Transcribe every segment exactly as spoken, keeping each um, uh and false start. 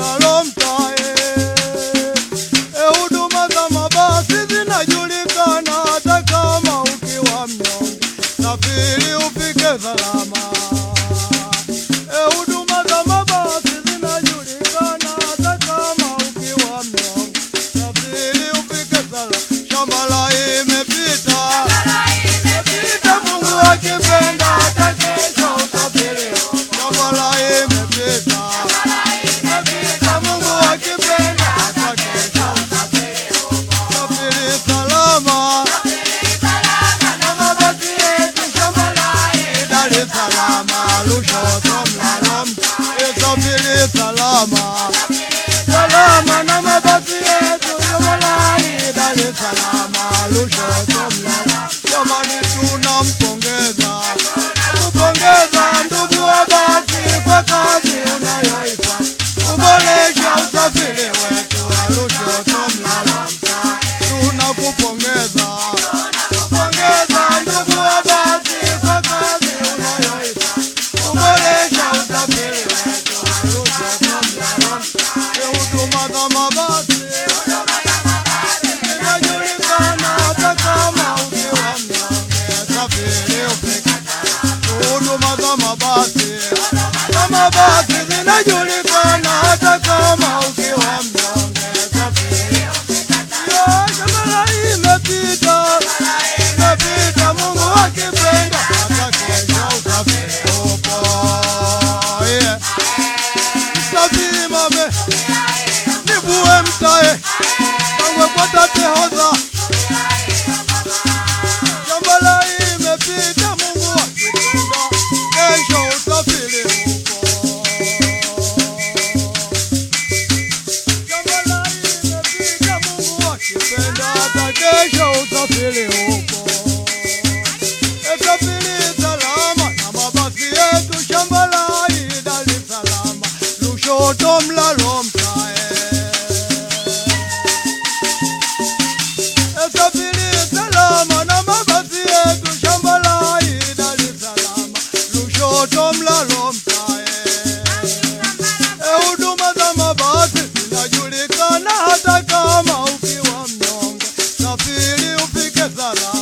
mlalo mtae. E, huduma za mabasi zinajulikana hata kama ukiwa mnyonge, safiri ufike salama. E, huduma za mabasi zinajulikana hata kama ukiwa mnyonge, safiri ufike salama. Shambala imepita, imepita, Mungu akipenda hata kesho usafiri. Shambala imepita, imepita, Mungu akipenda hata kesho usafiri. Safiri salama, na mabasi yetu Shambala Dar es Salaam, Lushoto mlalo mtae. Safiri salama, salama, na mabasi yetu Shambala Dar es Salaam, Lushoto mlalo. Jamani tunampongeza, kupongeza ndugu wa basi kwa kazi unayoifanya kuboresha usafiri wetu wa Lushoto mlalo mtae. Tunakupongeza, kupongeza ndugu wa basi kwa kazi unayoifanya kuboresha usafiri wetu wa Lushoto mlalo mtae. Huduma za mabasi zinajulikana hata kama ukiwa mnyonge, safiri ufike. Huduma za mabasi, za mabasi zinajulikana hata kama ukiwa mnyonge, safiri ufike. Shambala imepita, imepita, Mungu akipenda hata kesho usafiri upo. Yeah. Msafiri mame, nivue mtae, Kangwe kwa tate hoza. Shambala imepita, Mungu akipenda kesho usafiri upo. Shambala imepita, Mungu akipenda hata kesho usafiri upo. Safiri salama, na mabasi yetu Shambala Dar es Salaam, Lushoto mlalo mtae. Safiri salama, na mabasi yetu Shambala Dar es Salaam, Lushoto mlalo mtae. E, huduma za mabasi zinajulikana hata kama ukiwa mnyonge, safiri ufike salama.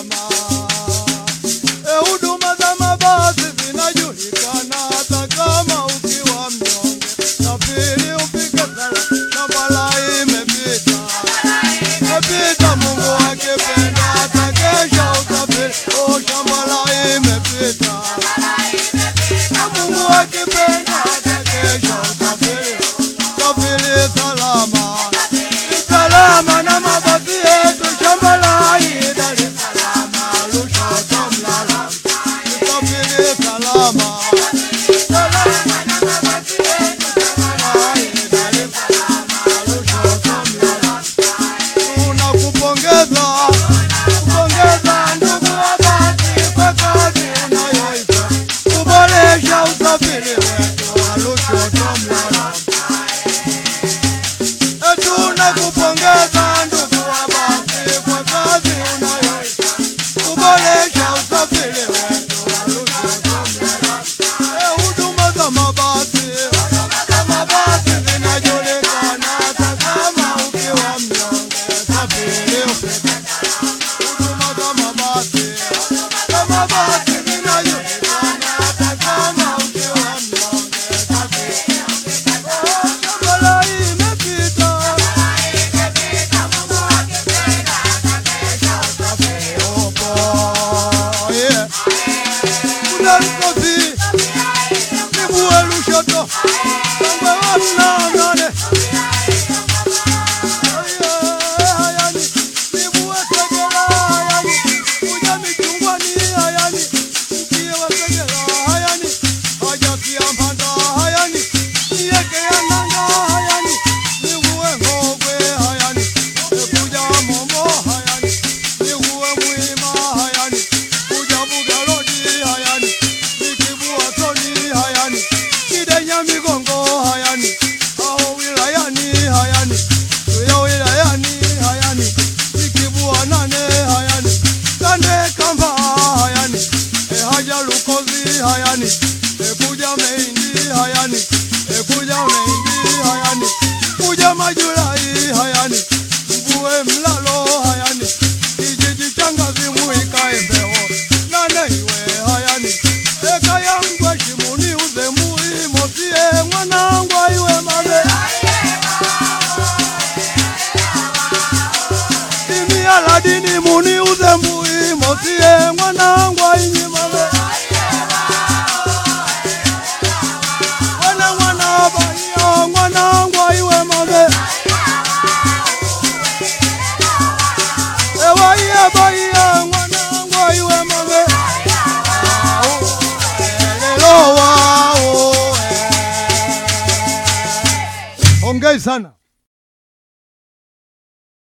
uze mbui mosie mwana ngwa inyimame Wana mwana baya mwana ngwa iwe mame Ewa iya baya mwana ngwa iwe mame Lelo wao Ongei sana